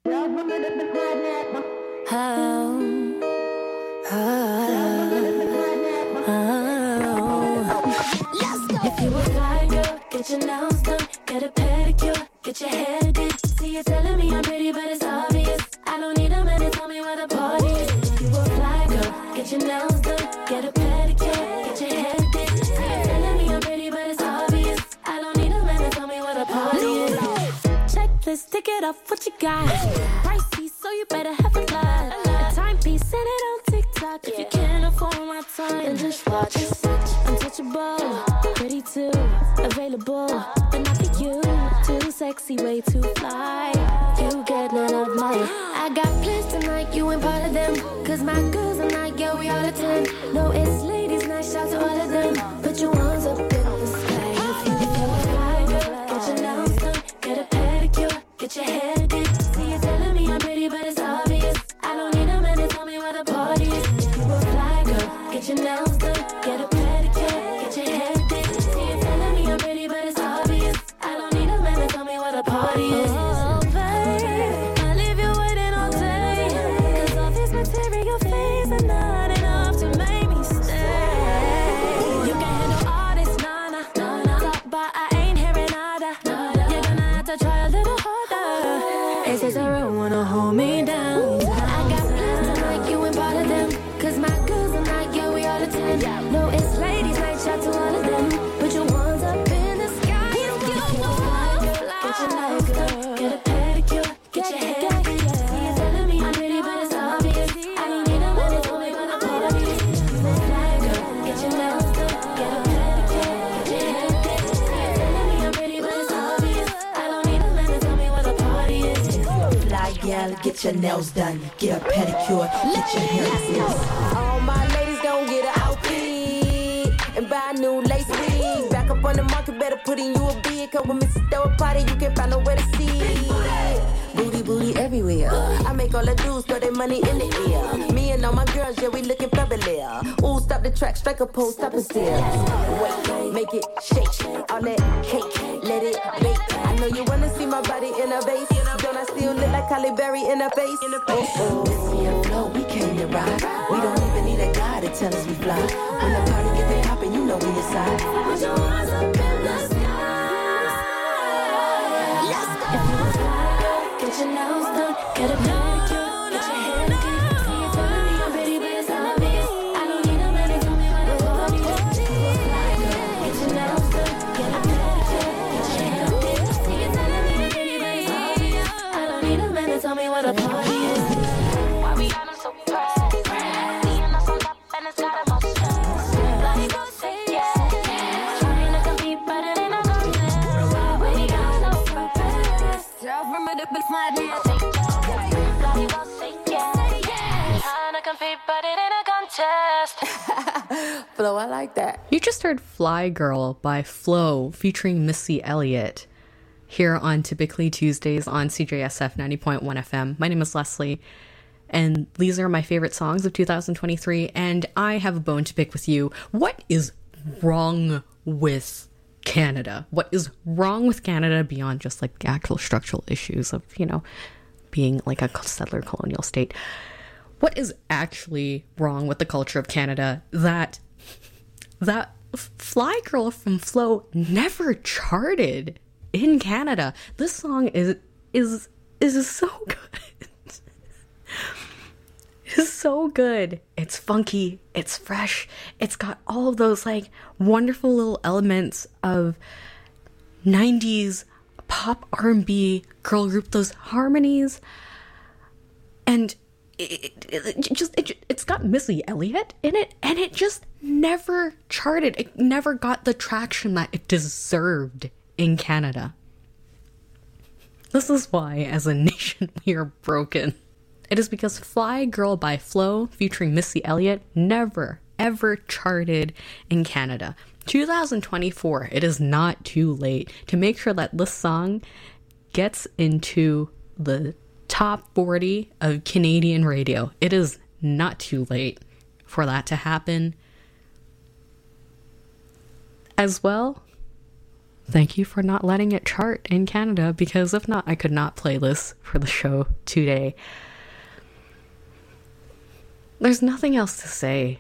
If you a fly girl, get your nails done, get a pedicure, get your hair did. See you telling me I'm pretty, but it's obvious. I don't need a man to tell me where the party is. If you a fly girl, get your nails done, get a pedicure, get your hair did. See you telling me I'm pretty, but it's obvious. I don't need a man to tell me where the party is. Checklist, tick it off, what you got? Pricey, so you better have a lot. A timepiece, send it on TikTok. If you can't afford my time, then just watch. Untouchable, pretty too, available, but not for you. Too sexy, way too fly. You get none of mine. I got plans tonight, you ain't part of them. Cause my girls are not, yeah, we all attend. No, it's ladies' night, shout to all of them. Put your ones up in the sky. If you a fly girl, get your nails done, get a pedicure, get your hair did. See you telling me I'm pretty, but it's obvious. I don't need a man to tell me where the party is. If you a fly girl, get your nails done, get a pedicure, get your hair did. See you telling me I'm pretty, but it's obvious. I don't need a man to tell me where the party is. Oh, babe, I leave you waiting all day. Cause all this material things are not enough to make me stay. You can handle all this, nah. Talk, but I ain't hearing nada. You're gonna have to try a little harder. It's just a real wanna hold me down. I got plans tonight, you ain't part of them. Cause my girls are not, yeah, we all attend. No, it's ladies' night, shout to all of them. Put your ones up in the sky. Get your nails done, get a pedicure, get your hair did. See you telling me I'm pretty, but it's obvious. I don't need a man to tell me where the party is. Fly girl, get your nails done, get a pedicure, get your hair did. See you telling me I'm pretty, but it's obvious. I don't need a man to tell me where the party is. Fly gal, get your nails done, get a pedicure, get your hair did. All my ladies gon' get an outfit and buy a new lace wig. Back up on the market, better put in you a bid. Cause when Mrs. Throw a party, you can't find nowhere to see. Booty everywhere. I make all the dudes throw their money in the air. Me and all my girls, yeah, we looking fabulous. Ooh, stop the track, strike a pose, stop and stare. Wait, make it shake. All that cake, let it bake. I know you wanna see my body in a vase. Don't I still look like Halle Berry in her face? This me and Flo, we came to ride. We don't even need a guy to tell us we fly. When the party get to poppin', you know we inside. Put your eyes up in the sky. If you a fly girl, get your nails done, get a pedicure, get your hair did. See you telling me I'm pretty, but it's obvious. I don't need a man to tell me where the party is. If you a fly girl, get your nails done, get a pedicure, get your hair did. See you telling me I'm pretty, but it's obvious. I don't need a man to tell me where the party is. Why we got 'em so pressed? Seeing us on top and it's got 'em all stressed. Bloody gon' say yes. Trying to compete, but it ain't no contest. Why we got so pressed? Tell from it up and fly down. Bloody gon' say yes. Trying to compete, but it ain't a contest. Flo, I like that. You just heard Fly Girl by Flo featuring Missy Elliott here on Typically Tuesdays on CJSF 90.1 FM. My name is Leslie, and these are my favorite songs of 2023, and I have a bone to pick with you. What is wrong with Canada? What is wrong with Canada beyond just like the actual structural issues of, you know, being like a settler colonial state? What is actually wrong with the culture of Canada that Fly Girl from Flo never charted in Canada? This song is so good. It's so good. It's funky, it's fresh, it's got all of those like wonderful little elements of 90s pop R&B girl group, those harmonies, and it's got Missy Elliott in it, and it just never charted. It never got the traction that it deserved in Canada. This is why, as a nation, we are broken. It is because Fly Girl by Flo featuring Missy Elliott never, ever charted in Canada. 2024, it is not too late to make sure that this song gets into the top 40 of Canadian radio. It is not too late for that to happen. As well, thank you for not letting it chart in Canada, because if not, I could not play this for the show today. There's nothing else to say.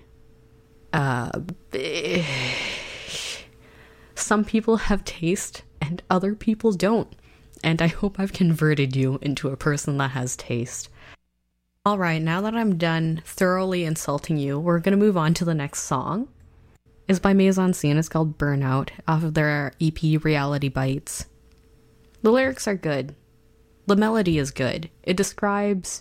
Some people have taste and other people don't. And I hope I've converted you into a person that has taste. Alright, now that I'm done thoroughly insulting you, we're going to move on to the next song. It's by Maison Scene. It's called Burnout, off of their EP Reality Bites. The lyrics are good. The melody is good. It describes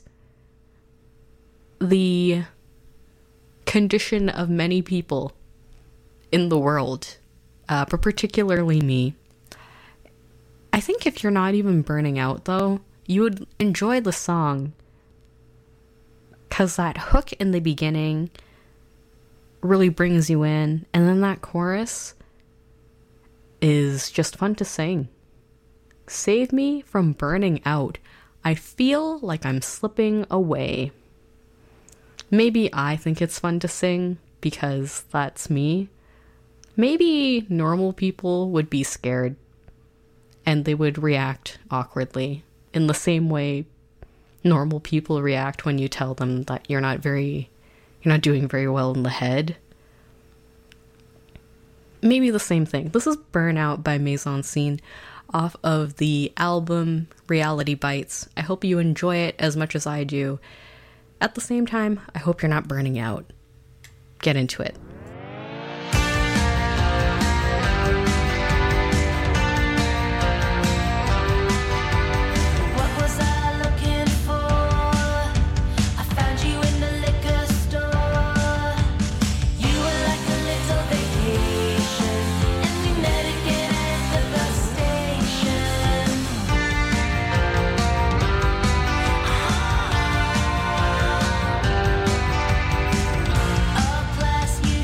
the condition of many people in the world, but particularly me. I think if you're not even burning out, though, you would enjoy the song, because that hook in the beginning really brings you in, and then that chorus is just fun to sing. Save me from burning out. I feel like I'm slipping away. Maybe I think it's fun to sing because that's me. Maybe normal people would be scared and they would react awkwardly in the same way normal people react when you tell them that you're not doing very well in the head. Maybe the same thing. This is Burnout by Maison Scene off of the album Reality Bites. I hope you enjoy it as much as I do. At the same time, I hope you're not burning out. Get into it. You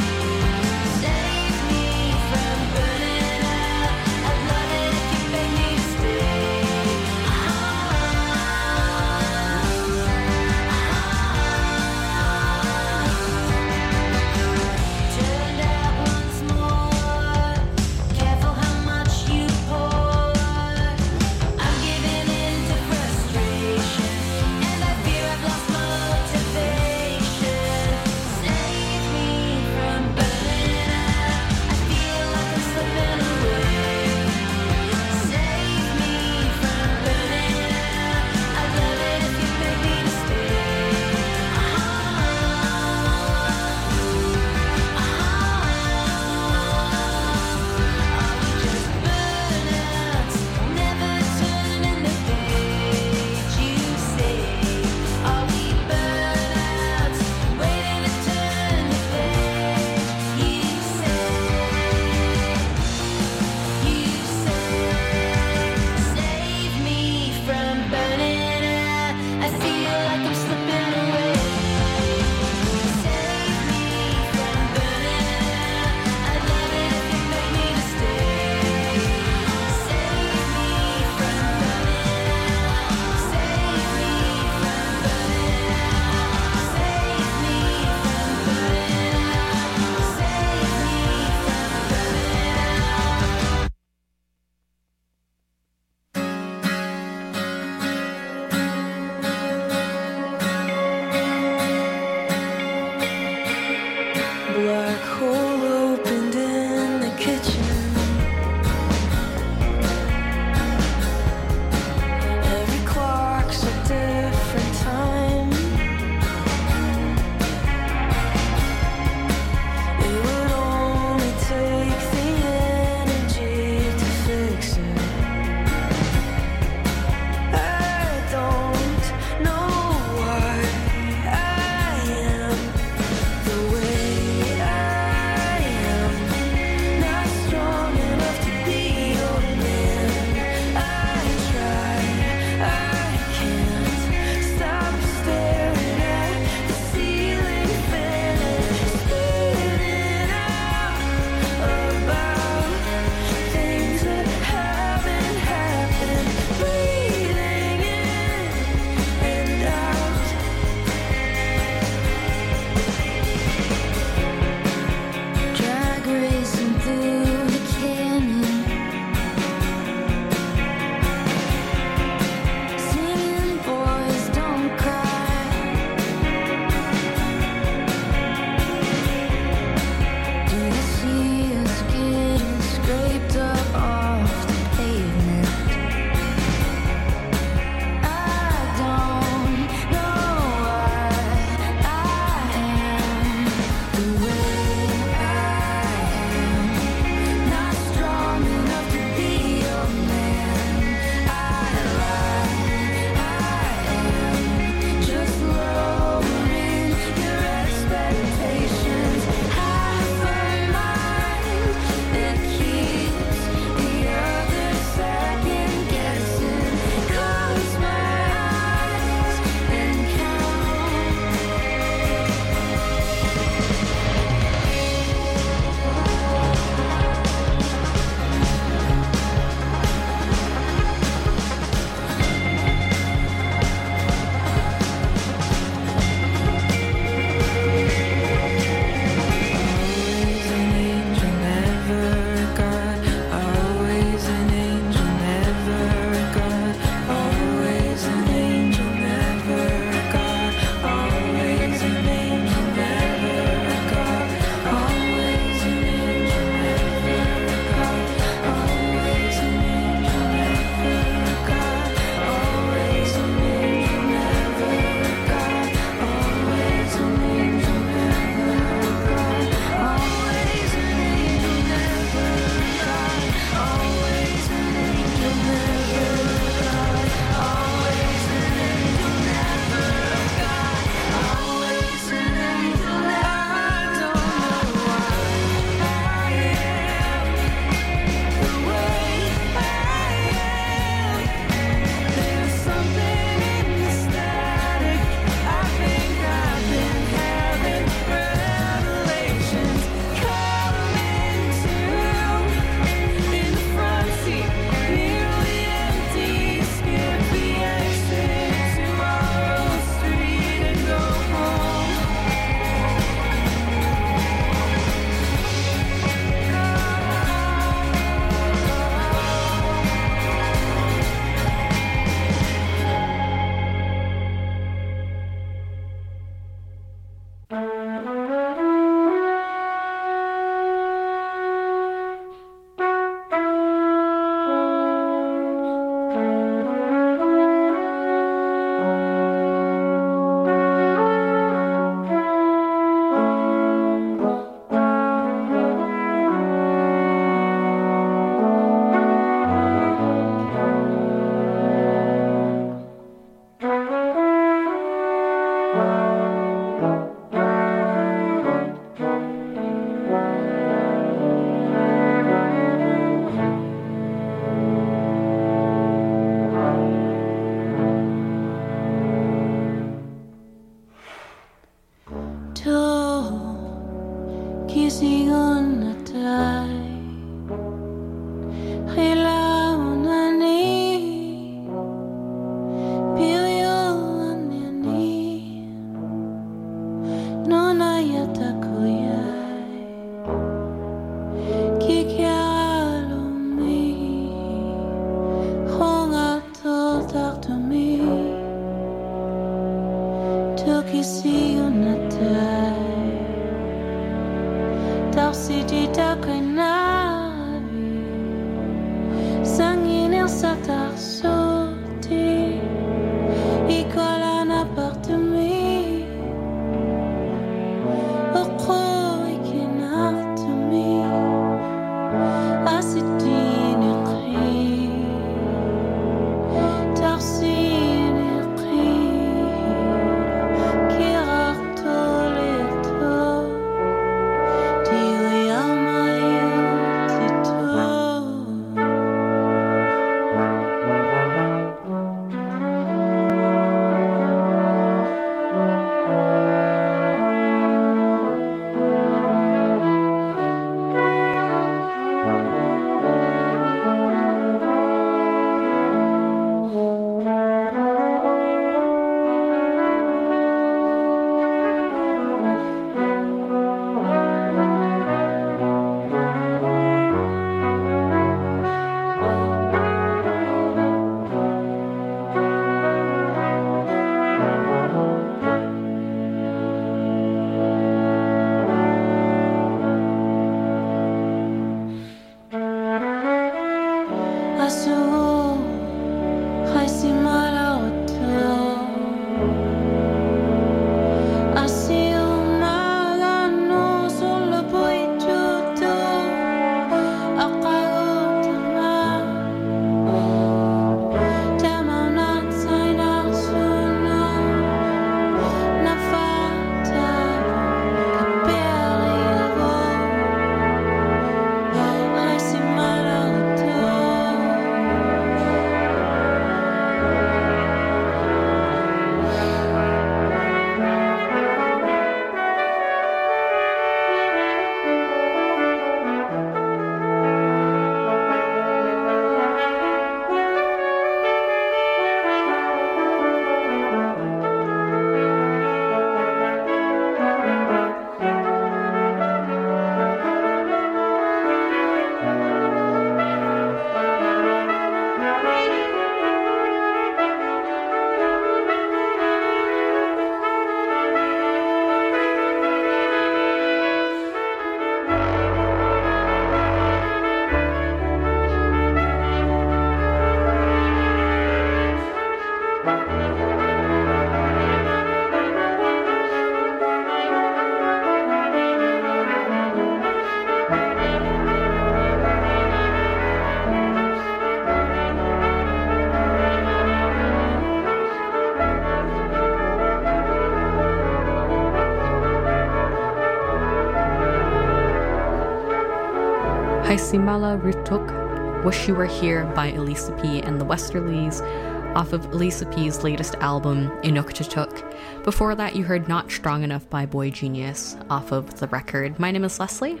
Haisimala Rutuk, Wish You Were Here by Elisa P and the Westerlies, off of Elisa P's latest album, Inuktitut. Before that, you heard Not Strong Enough by Boy Genius, off of the record. My name is Leslie.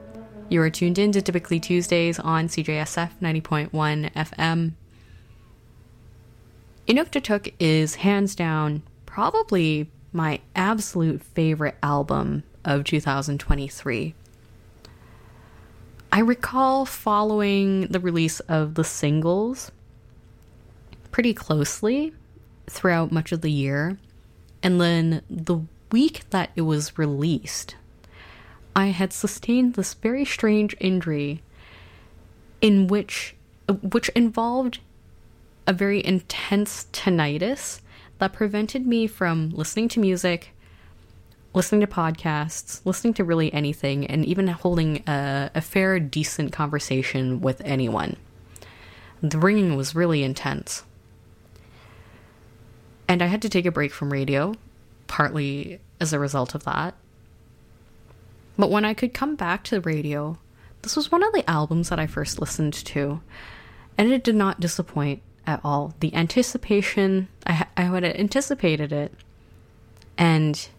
You are tuned in to Typically Tuesdays on CJSF 90.1 FM. Inuktitut is hands down probably my absolute favorite album of 2023. I recall following the release of the singles pretty closely throughout much of the year, and then the week that it was released, I had sustained this very strange injury which involved a very intense tinnitus that prevented me from listening to music, listening to podcasts, listening to really anything, and even holding a fair, decent conversation with anyone. The ringing was really intense. And I had to take a break from radio, partly as a result of that. But when I could come back to the radio, this was one of the albums that I first listened to, and it did not disappoint at all. The anticipation, I had anticipated it, and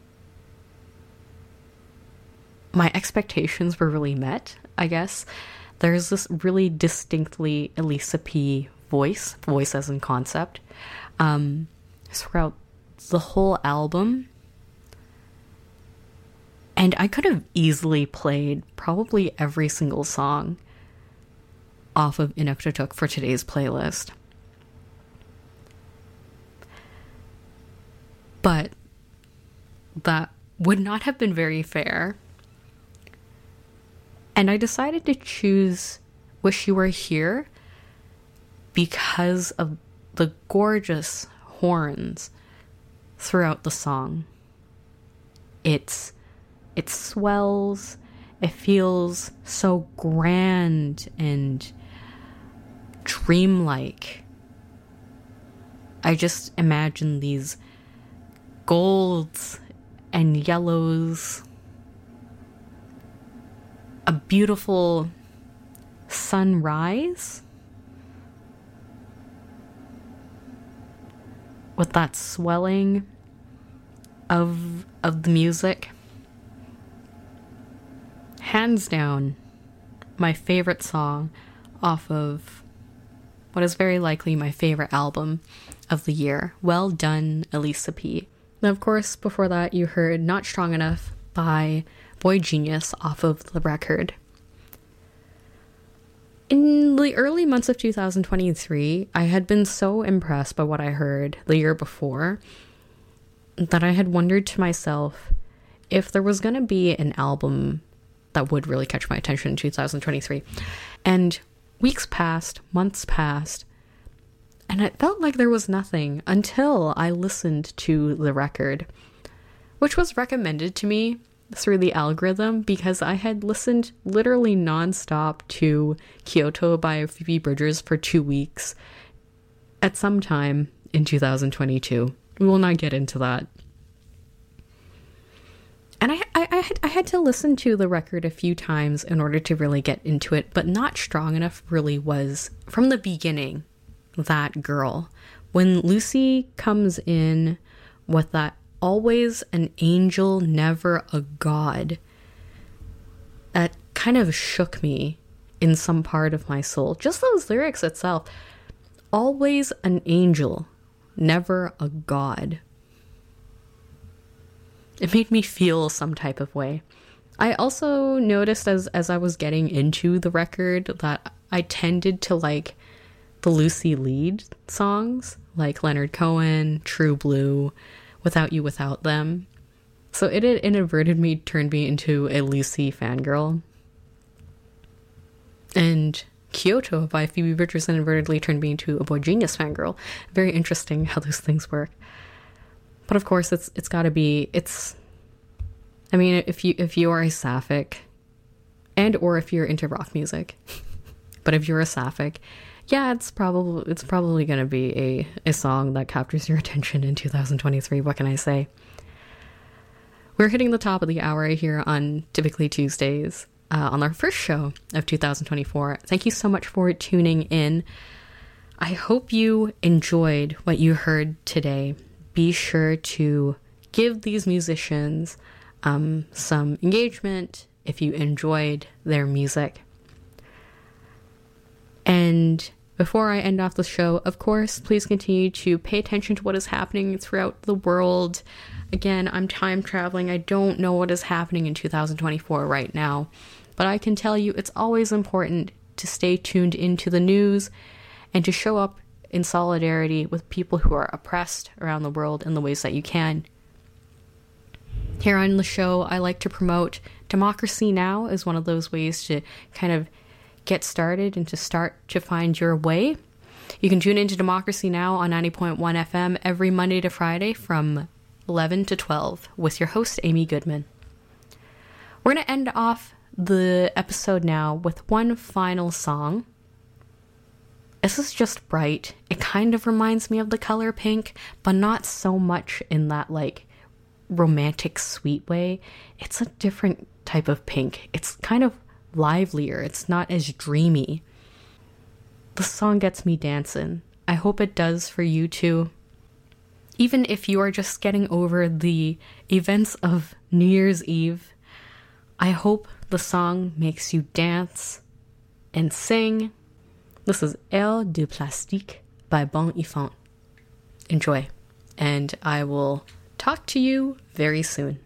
my expectations were really met, I guess. There's this really distinctly Elisa P voice as in concept, throughout the whole album. And I could have easily played probably every single song off of Inuktitut for today's playlist. But that would not have been very fair. And I decided to choose Wish You Were Here because of the gorgeous horns throughout the song. It swells, it feels so grand and dreamlike. I just imagine these golds and yellows, a beautiful sunrise with that swelling of the music. Hands down, my favorite song off of what is very likely my favorite album of the year. Well done, Elisa P. And of course, before that, you heard Not Strong Enough by Boy Genius off of The Record. In the early months of 2023, I had been so impressed by what I heard the year before that I had wondered to myself if there was going to be an album that would really catch my attention in 2023. And weeks passed, months passed, and it felt like there was nothing until I listened to The Record, which was recommended to me through the algorithm because I had listened literally nonstop to Kyoto by Phoebe Bridgers for 2 weeks at some time in 2022. We will not get into that. And I had to listen to The Record a few times in order to really get into it, but Not Strong Enough really was, from the beginning, that girl. When Lucy comes in with that always an angel, never a god, that kind of shook me in some part of my soul. Just those lyrics itself. Always an angel, never a god. It made me feel some type of way. I also noticed as I was getting into The Record that I tended to like the Lucy lead songs, like Leonard Cohen, True Blue, Without You, Without Them. So it inadvertently turned me into a Lucy fangirl. And Kyoto by Phoebe Bridgers inadvertently turned me into a Boy Genius fangirl. Very interesting how those things work. But of course, it's got to be, I mean, if you are a Sapphic, and or if you're into rock music, but if you're a Sapphic, yeah, it's probably going to be a song that captures your attention in 2023. What can I say? We're hitting the top of the hour here on Typically Tuesdays, on our first show of 2024. Thank you so much for tuning in. I hope you enjoyed what you heard today. Be sure to give these musicians some engagement if you enjoyed their music. And before I end off the show, of course, please continue to pay attention to what is happening throughout the world. Again, I'm time traveling. I don't know what is happening in 2024 right now, but I can tell you it's always important to stay tuned into the news and to show up in solidarity with people who are oppressed around the world in the ways that you can. Here on the show, I like to promote Democracy Now! As one of those ways to kind of get started and to start to find your way. You can tune into Democracy Now! On 90.1 FM every Monday to Friday from 11 to 12 with your host, Amy Goodman. We're going to end off the episode now with one final song. This is just bright. It kind of reminds me of the color pink, but not so much in that like romantic sweet way. It's a different type of pink. It's kind of livelier. It's not as dreamy. The song gets me dancing. I hope it does for you too. Even if you are just getting over the events of New Year's Eve, I hope the song makes you dance and sing. This is Air de Plastique by Bon Enfant. Enjoy, and I will talk to you very soon.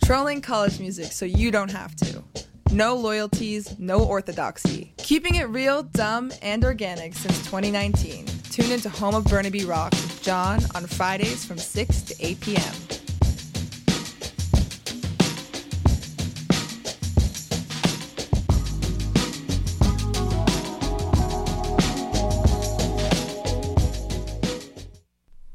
Trolling college music so you don't have to. No loyalties, no orthodoxy. Keeping it real, dumb, and organic since 2019. Tune into Home of Burnaby Rock with John on Fridays from 6 to 8 p.m.